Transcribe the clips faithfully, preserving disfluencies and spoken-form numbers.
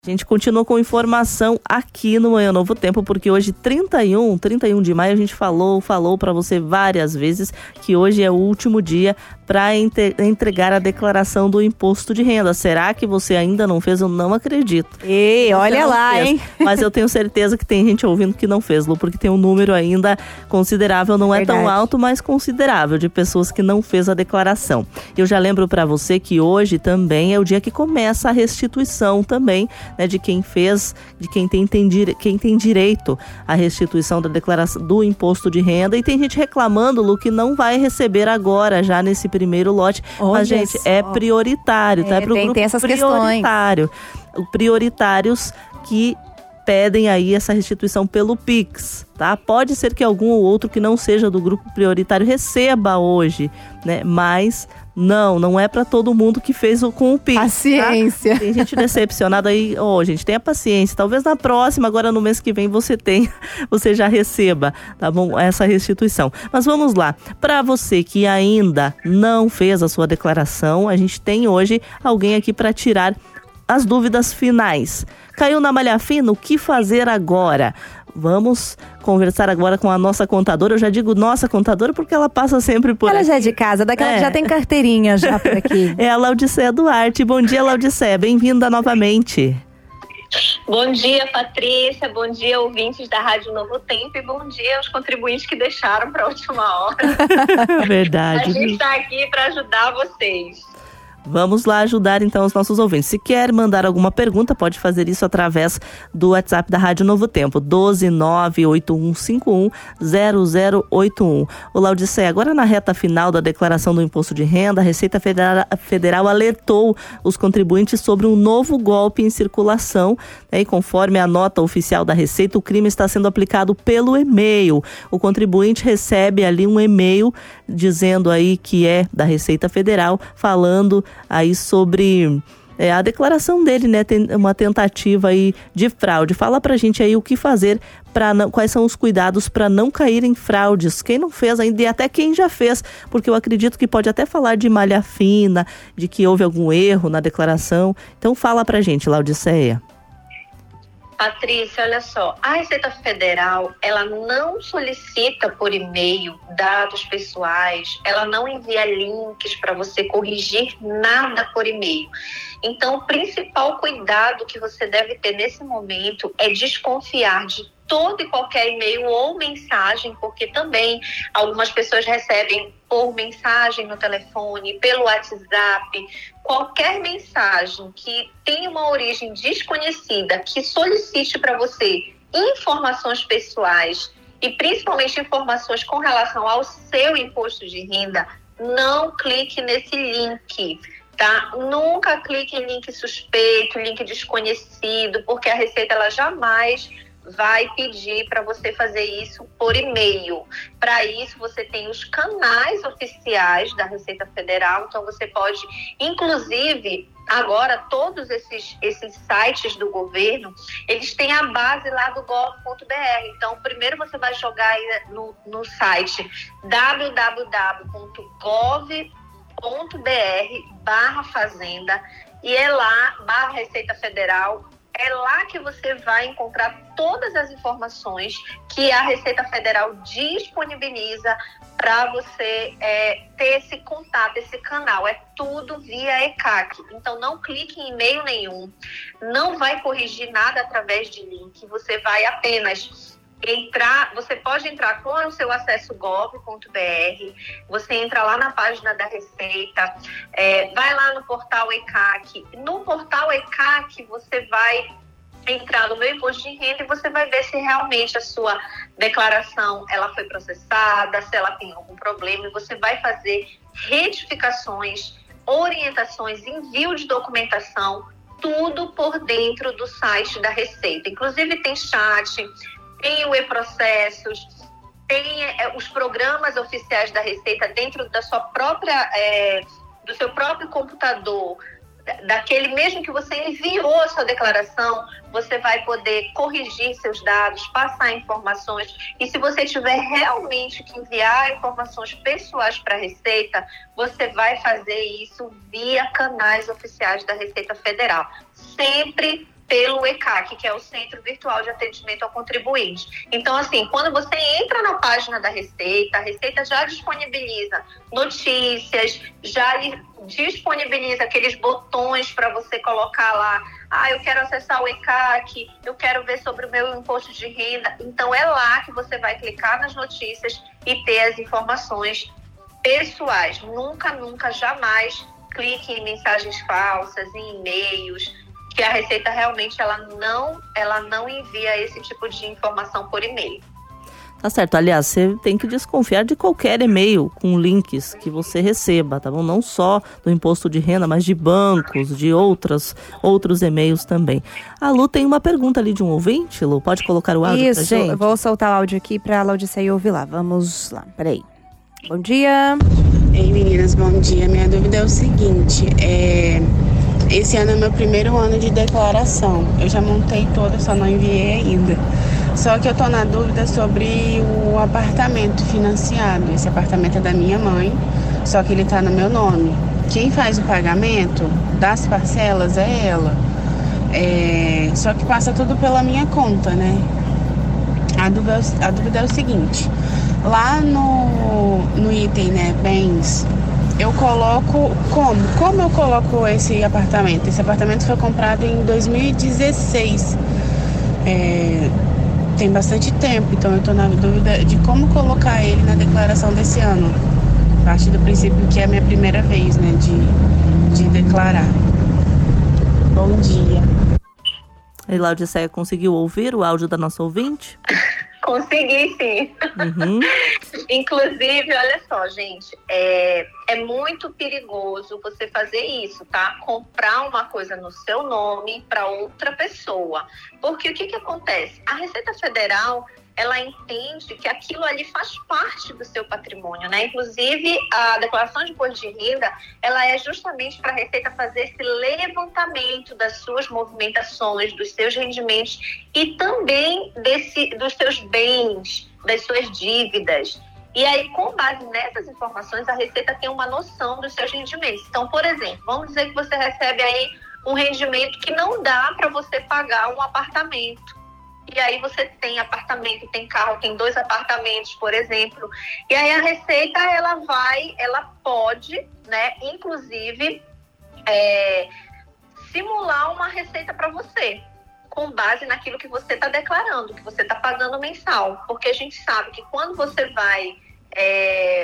A gente continua com informação aqui no Manhã Novo Tempo, porque hoje, trinta e um de maio, a gente falou, falou para você várias vezes que hoje é o último dia para entregar a declaração do imposto de renda. Será que você ainda não fez? Eu não acredito. Ei, olha lá, fez, hein? Mas eu tenho certeza que tem gente ouvindo que não fez, Lu, porque tem um número ainda considerável, não é Verdade. tão alto, mas considerável, de pessoas que não fez a declaração. Eu já lembro para você que hoje também é o dia que começa a restituição também, né, de quem fez, de quem tem, tem, quem tem direito à restituição da declaração do imposto de renda. E tem gente reclamando, Lu, que não vai receber agora, já nesse primeiro lote. Olha, mas, gente, só. é prioritário, tá? É, é pro tem, grupo tem essas prioritário. Questões. Prioritários que pedem aí essa restituição pelo Pix, tá? Pode ser que algum ou outro que não seja do grupo prioritário receba hoje, né? Mas não, não é para todo mundo que fez o, com o Pix. Paciência. Tá? Tem gente decepcionada aí, ó, oh, gente, tenha paciência. Talvez na próxima, agora no mês que vem, você tenha, você já receba, tá bom? Essa restituição. Mas vamos lá. Para você que ainda não fez a sua declaração, a gente tem hoje alguém aqui para tirar as dúvidas finais. Caiu na malha fina? O que fazer agora? Vamos conversar agora com a nossa contadora. Eu já digo nossa contadora porque ela passa sempre por ela aqui. já é de casa, daquela é. que já tem carteirinha já por aqui. É a Laudicéia Duarte. Bom dia, Laudicéia. Bem-vinda novamente. Bom dia, Patrícia. Bom dia, ouvintes da Rádio Novo Tempo. E bom dia aos contribuintes que deixaram para a última hora. Verdade. A gente está aqui para ajudar vocês. Vamos lá ajudar então os nossos ouvintes. Se quer mandar alguma pergunta, pode fazer isso através do WhatsApp da Rádio Novo Tempo, doze nove oito um cinco um zero zero oito um. O Laudicéia, agora na reta final da declaração do imposto de renda, a Receita Federal, Federal alertou os contribuintes sobre um novo golpe em circulação, né? E conforme a nota oficial da Receita, o crime está sendo aplicado pelo e-mail. O contribuinte recebe ali um e-mail dizendo aí que é da Receita Federal, falando aí sobre é, a declaração dele, né? Tem uma tentativa aí de fraude. Fala pra gente aí o que fazer, pra não, quais são os cuidados para não cair em fraudes. Quem não fez ainda e até quem já fez, porque eu acredito que pode até falar de malha fina, de que houve algum erro na declaração. Então fala pra gente, Laudicéia. Patrícia, olha só, a Receita Federal, ela não solicita por e-mail dados pessoais, ela não envia links para você corrigir nada por e-mail. Então, o principal cuidado que você deve ter nesse momento é desconfiar de todo e qualquer e-mail ou mensagem, porque também algumas pessoas recebem por mensagem no telefone, pelo WhatsApp, qualquer mensagem que tenha uma origem desconhecida, que solicite para você informações pessoais e principalmente informações com relação ao seu imposto de renda, não clique nesse link. Tá? Nunca clique em link suspeito, link desconhecido, porque a Receita ela jamais vai pedir para você fazer isso por e-mail. Para isso, você tem os canais oficiais da Receita Federal, então você pode, inclusive, agora todos esses, esses sites do governo, eles têm a base lá do gov ponto b r. Então, primeiro você vai jogar aí no, no site w w w ponto gov ponto b r barra fazenda e é lá, barra Receita Federal. É lá que você vai encontrar todas as informações que a Receita Federal disponibiliza para você é, ter esse contato, esse canal. É tudo via E C A C. Então, não clique em e-mail nenhum. Não vai corrigir nada através de link. Você vai apenas entrar, você pode entrar com o seu acesso gov ponto b r, você entra lá na página da Receita, é, vai lá no portal E C A C. No portal E C A C você vai entrar no meu imposto de renda e você vai ver se realmente a sua declaração ela foi processada, se ela tem algum problema, e você vai fazer retificações, orientações, envio de documentação, tudo por dentro do site da Receita. Inclusive tem chat, tem o e-processos, tem é, os programas oficiais da Receita dentro da sua própria, é, do seu próprio computador, daquele mesmo que você enviou a sua declaração, você vai poder corrigir seus dados, passar informações. E se você tiver realmente que enviar informações pessoais para a Receita, você vai fazer isso via canais oficiais da Receita Federal. Sempre pelo E C A C, que é o Centro Virtual de Atendimento ao Contribuinte. Então, assim, quando você entra na página da Receita, a Receita já disponibiliza notícias, já disponibiliza aqueles botões para você colocar lá, ah, eu quero acessar o E C A C, eu quero ver sobre o meu imposto de renda. Então, é lá que você vai clicar nas notícias e ter as informações pessoais. Nunca, nunca, jamais clique em mensagens falsas, em e-mails, que a Receita realmente ela não, ela não envia esse tipo de informação por e-mail. Tá certo. Aliás, você tem que desconfiar de qualquer e-mail com links que você receba, tá bom? Não só do imposto de renda, mas de bancos, de outras, outros e-mails também. A Lu tem uma pergunta ali de um ouvinte, Lu. Pode colocar o áudio Isso, pra gente? eu vou soltar o áudio aqui pra Laudiceia ouvir lá. Vamos lá, peraí. Bom dia. Ei, meninas, bom dia. Minha dúvida é o seguinte, é... esse ano é meu primeiro ano de declaração. Eu já montei toda, só não enviei ainda. Só que eu tô na dúvida sobre o apartamento financiado. Esse apartamento é da minha mãe, só que ele tá no meu nome. Quem faz o pagamento das parcelas é ela. É... Só que passa tudo pela minha conta, né? A dúvida, a dúvida é o seguinte, lá no, no item, né, bens, eu coloco como? Como eu coloco esse apartamento? Esse apartamento foi comprado em dois mil e dezesseis. É, tem bastante tempo, então eu tô na dúvida de como colocar ele na declaração desse ano. A partir do princípio que é a minha primeira vez, né, de, de declarar. Bom dia. E Laudiceia conseguiu ouvir o áudio da nossa ouvinte? Consegui, sim. Uhum. Inclusive, olha só, gente, é, é muito perigoso você fazer isso, tá? Comprar uma coisa no seu nome para outra pessoa. Porque o que que acontece? A Receita Federal, ela entende que aquilo ali faz parte do seu patrimônio, né? Inclusive, a declaração de imposto de renda, ela é justamente para a Receita fazer esse levantamento das suas movimentações, dos seus rendimentos e também desse, dos seus bens, das suas dívidas. E aí, com base nessas informações, a Receita tem uma noção dos seus rendimentos. Então, por exemplo, vamos dizer que você recebe aí um rendimento que não dá para você pagar um apartamento. E aí você tem apartamento, tem carro, tem dois apartamentos, por exemplo. E aí a Receita, ela vai, ela pode, né, inclusive, é, simular uma receita para você, com base naquilo que você está declarando, que você está pagando mensal. Porque a gente sabe que quando você vai é,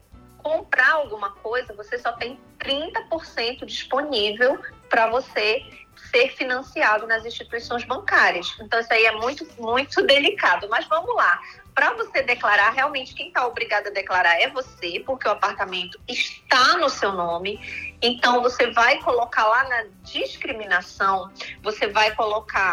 comprar alguma coisa, você só tem trinta por cento disponível para você ser financiado nas instituições bancárias. Então, isso aí é muito, muito delicado. Mas vamos lá. Para você declarar, realmente quem está obrigado a declarar é você, porque o apartamento está no seu nome. Então, você vai colocar lá na discriminação, você vai colocar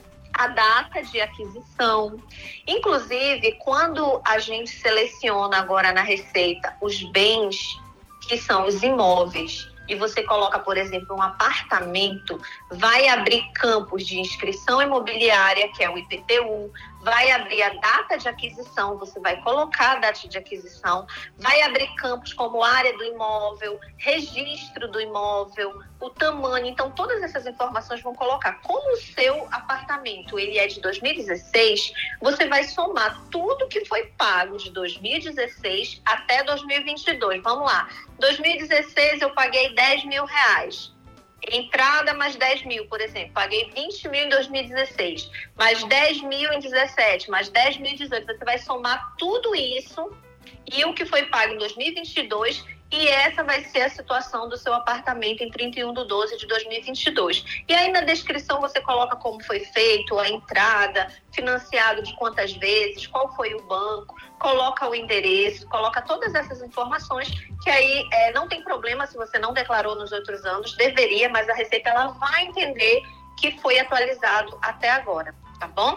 a data de aquisição. Inclusive, quando a gente seleciona agora na Receita os bens, que são os imóveis, e você coloca, por exemplo, um apartamento, vai abrir campos de inscrição imobiliária, que é o I P T U, vai abrir a data de aquisição, você vai colocar a data de aquisição, vai abrir campos como área do imóvel, registro do imóvel, o tamanho. Então, todas essas informações vão colocar. Como o seu apartamento ele é de dois mil e dezesseis, você vai somar tudo que foi pago de dois mil e dezesseis até dois mil e vinte e dois. Vamos lá. dois mil e dezesseis eu paguei dez mil reais. Entrada mais dez mil, por exemplo. Paguei vinte mil em dois mil e dezesseis, mais dez mil em dezessete, mais dez mil em dezoito. Você vai somar tudo isso e o que foi pago em dois mil e vinte e dois, e essa vai ser a situação do seu apartamento em trinta e um de doze de dois mil e vinte e dois. E aí na descrição você coloca como foi feito, a entrada, financiado de quantas vezes, qual foi o banco, coloca o endereço, coloca todas essas informações, que aí é, não tem problema se você não declarou nos outros anos, deveria, mas a Receita ela vai entender que foi atualizado até agora, tá bom?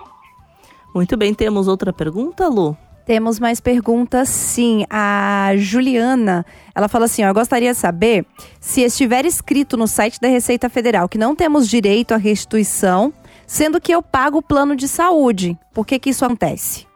Muito bem, temos outra pergunta, Lu? Temos mais perguntas, sim. A Juliana, ela fala assim, ó, eu gostaria de saber se estiver escrito no site da Receita Federal que não temos direito à restituição, sendo que eu pago o plano de saúde. Por que que isso acontece?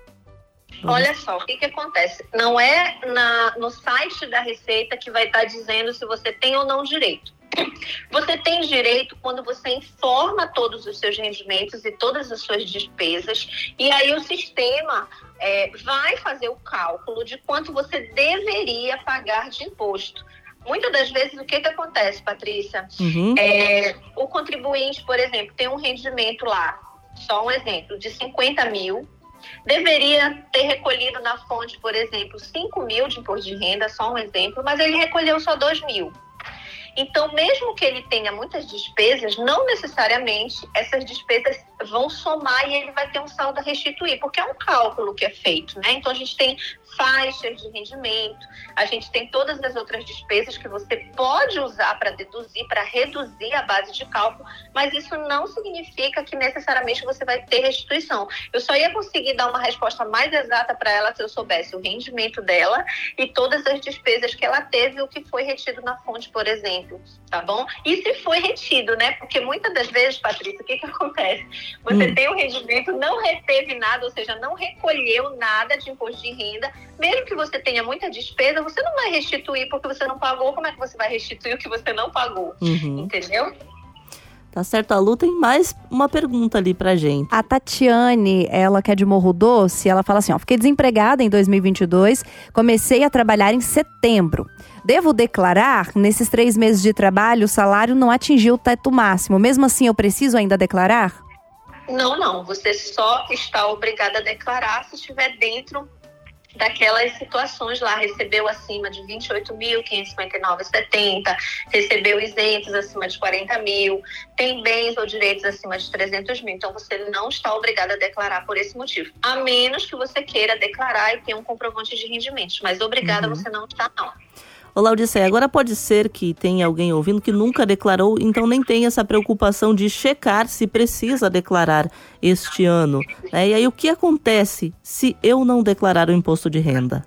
Olha só, o que que acontece? Não é na, no site da Receita que vai estar dizendo se você tem ou não direito. Você tem direito quando você informa todos os seus rendimentos e todas as suas despesas, e aí o sistema é, vai fazer o cálculo de quanto você deveria pagar de imposto. Muitas das vezes, o que, que acontece, Patrícia? Uhum. É, o contribuinte, por exemplo, tem um rendimento lá, só um exemplo, de cinquenta mil, deveria ter recolhido na fonte, por exemplo, cinco mil de imposto de renda, só um exemplo, mas ele recolheu só dois mil. Então, mesmo que ele tenha muitas despesas, não necessariamente essas despesas vão somar e ele vai ter um saldo a restituir, porque é um cálculo que é feito, né? Então, a gente tem faixas de rendimento, a gente tem todas as outras despesas que você pode usar para deduzir, para reduzir a base de cálculo, mas isso não significa que necessariamente você vai ter restituição. Eu só ia conseguir dar uma resposta mais exata para ela se eu soubesse o rendimento dela e todas as despesas que ela teve, o que foi retido na fonte, por exemplo, tá bom? E se foi retido, né? Porque muitas das vezes, Patrícia, o que que acontece? Você hum. tem um rendimento, não reteve nada, ou seja, não recolheu nada de imposto de renda. Mesmo que você tenha muita despesa, você não vai restituir porque você não pagou. Como é que você vai restituir o que você não pagou? Uhum. Entendeu? Tá certo, a Lu tem mais uma pergunta ali pra gente. A Tatiane, ela que é de Morro Doce, ela fala assim, ó, fiquei desempregada em dois mil e vinte e dois, comecei a trabalhar em setembro. Devo declarar? Nesses três meses de trabalho, o salário não atingiu o teto máximo. Mesmo assim, eu preciso ainda declarar? Não, não. Você só está obrigada a declarar se estiver dentro daquelas situações lá, recebeu acima de vinte e oito mil, quinhentos e cinquenta e nove reais e setenta centavos, recebeu isentos acima de quarenta mil, tem bens ou direitos acima de trezentos mil. Então, você não está obrigado a declarar por esse motivo, a menos que você queira declarar e tenha um comprovante de rendimentos, mas obrigada uhum. você não está, não. Ô, Laudicéia, agora pode ser que tenha alguém ouvindo que nunca declarou, então nem tem essa preocupação de checar se precisa declarar este ano. Né? E aí, o que acontece se eu não declarar o imposto de renda?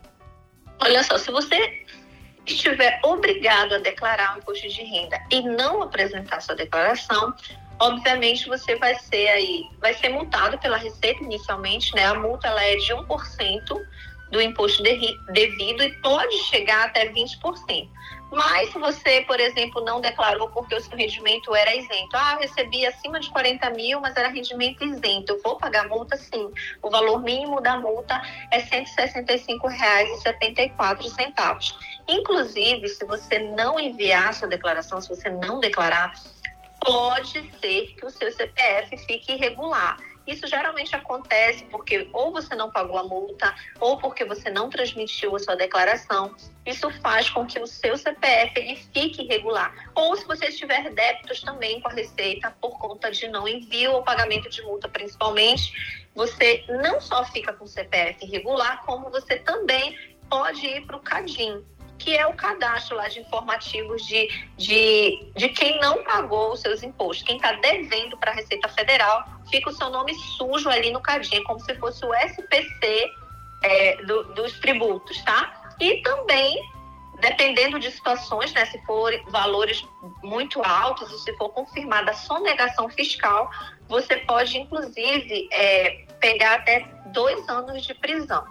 Olha só, se você estiver obrigado a declarar o imposto de renda e não apresentar sua declaração, obviamente você vai ser aí, vai ser multado pela Receita inicialmente, né? A multa ela é de um por cento do imposto devido e pode chegar até vinte por cento. Mas se você, por exemplo, não declarou porque o seu rendimento era isento, ah, eu recebi acima de quarenta mil, mas era rendimento isento, eu vou pagar multa sim. O valor mínimo da multa é cento e sessenta e cinco reais e setenta e quatro centavos. Inclusive, se você não enviar sua declaração, se você não declarar, pode ser que o seu C P F fique irregular. Isso geralmente acontece porque ou você não pagou a multa ou porque você não transmitiu a sua declaração. Isso faz com que o seu C P F ele fique irregular. Ou se você tiver débitos também com a Receita por conta de não envio ou pagamento de multa principalmente, você não só fica com o C P F irregular, como você também pode ir para o CADIM, que é o cadastro lá de informativos de, de, de quem não pagou os seus impostos. Quem está devendo para a Receita Federal, fica o seu nome sujo ali no CADIM, é como se fosse o S P C é, do, dos tributos, tá? E também, dependendo de situações, né, se for valores muito altos, ou se for confirmada a sonegação fiscal, você pode, inclusive, é, pegar até dois anos de prisão.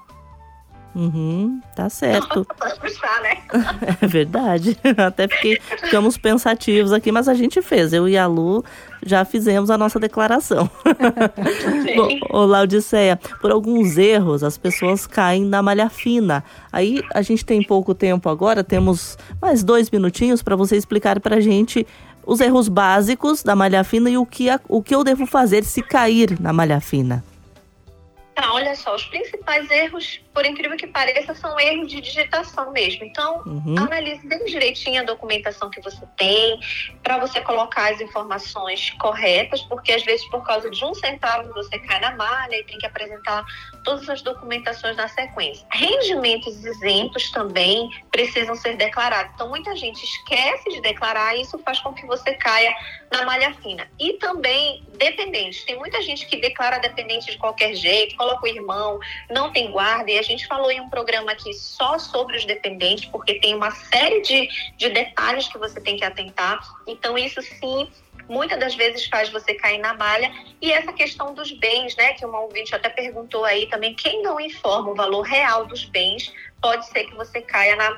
Uhum, tá certo. Pode puxar, né? É verdade. Até fiquei, ficamos pensativos aqui, mas a gente fez. Eu e a Lu já fizemos a nossa declaração. Bom, ô Laudicéia, por alguns erros as pessoas caem na malha fina. Aí a gente tem pouco tempo agora, temos mais dois minutinhos para você explicar pra gente os erros básicos da malha fina e o que, a, o que eu devo fazer se cair na malha fina. Tá, olha só, os principais erros, por incrível que pareça, são erros de digitação mesmo. Então, uhum. analise bem direitinho a documentação que você tem, para você colocar as informações corretas, porque às vezes por causa de um centavo você cai na malha e tem que apresentar todas as documentações na sequência. Rendimentos isentos também precisam ser declarados. Então, muita gente esquece de declarar e isso faz com que você caia na malha fina. E também dependentes. Tem muita gente que declara dependente de qualquer jeito, coloca o irmão, não tem guarda, e a gente falou em um programa aqui só sobre os dependentes, porque tem uma série de, de detalhes que você tem que atentar. Então, isso sim, muitas das vezes faz você cair na malha. E essa questão dos bens, né, que uma ouvinte até perguntou aí também, quem não informa o valor real dos bens, pode ser que você caia na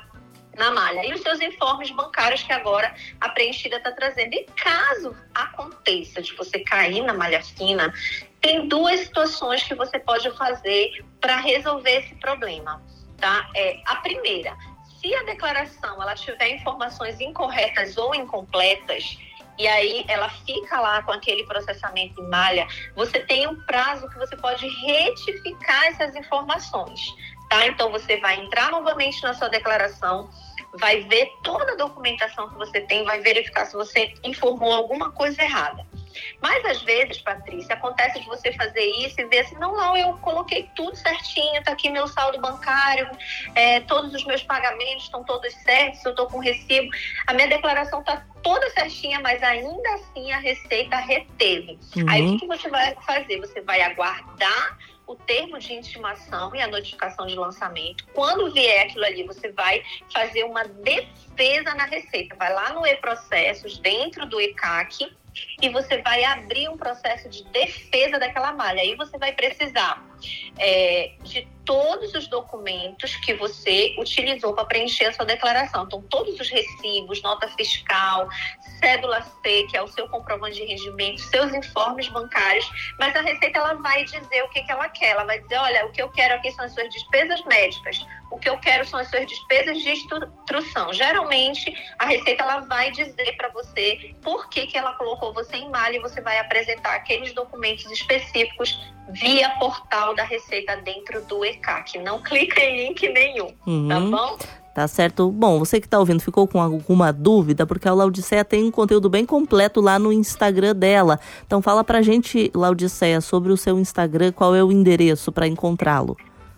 na malha. E os seus informes bancários que agora a preenchida está trazendo. E caso aconteça de você cair na malha fina, tem duas situações que você pode fazer para resolver esse problema, tá? É, a primeira, se a declaração ela tiver informações incorretas ou incompletas, e aí ela fica lá com aquele processamento em malha, você tem um prazo que você pode retificar essas informações, tá? Então você vai entrar novamente na sua declaração, vai ver toda a documentação que você tem, vai verificar se você informou alguma coisa errada. Mas às vezes, Patrícia, acontece de você fazer isso e ver assim, não, não, eu coloquei tudo certinho, tá aqui meu saldo bancário, é, todos os meus pagamentos estão todos certos, eu tô com recibo, a minha declaração tá toda certinha, mas ainda assim a Receita reteve. Uhum. Aí o que você vai fazer? Você vai aguardar o termo de intimação e a notificação de lançamento. Quando vier aquilo ali, você vai fazer uma defesa na Receita. Vai lá no e-processos, dentro do e C A C, e você vai abrir um processo de defesa daquela malha. Aí você vai precisar é, de todos os documentos que você utilizou para preencher a sua declaração. Então, todos os recibos, nota fiscal, cédula C, que é o seu comprovante de rendimento, seus informes bancários, mas a Receita ela vai dizer o que, que ela quer. Ela vai dizer, olha, o que eu quero aqui são as suas despesas médicas, o que eu quero são as suas despesas de instrução. Geralmente, a Receita ela vai dizer para você por que, que ela colocou você em malha e você vai apresentar aqueles documentos específicos via portal da Receita dentro do e C A C. Não clica em link nenhum, uhum. Tá bom? Tá certo. Bom, você que tá ouvindo ficou com alguma dúvida, porque a Laodiceia tem um conteúdo bem completo lá no Instagram dela. Então fala pra gente, Laodiceia, sobre o seu Instagram, qual é o endereço para encontrá-lo?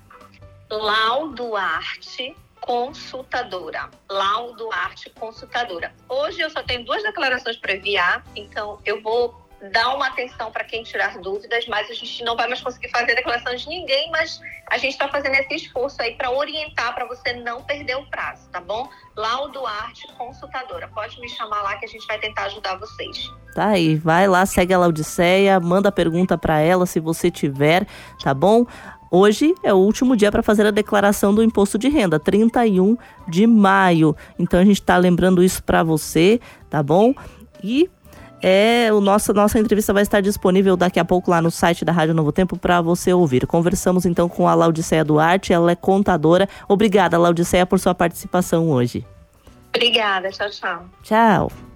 Lauduarte Consultadora. Lauduarte Consultadora. Hoje eu só tenho duas declarações para enviar, então eu vou dar uma atenção para quem tirar dúvidas, mas a gente não vai mais conseguir fazer a declaração de ninguém, mas a gente está fazendo esse esforço aí para orientar, para você não perder o prazo, tá bom? Lauduarte Consultadora. Pode me chamar lá que a gente vai tentar ajudar vocês. Tá aí, vai lá, segue a Laodiceia, manda pergunta para ela se você tiver, tá bom? Hoje é o último dia para fazer a declaração do imposto de renda, trinta e um de maio. Então a gente está lembrando isso para você, tá bom? E é, o nosso, nossa entrevista vai estar disponível daqui a pouco lá no site da Rádio Novo Tempo para você ouvir. Conversamos então com a Laodiceia Duarte, ela é contadora. Obrigada, Laodiceia, por sua participação hoje. Obrigada, tchau, tchau. Tchau.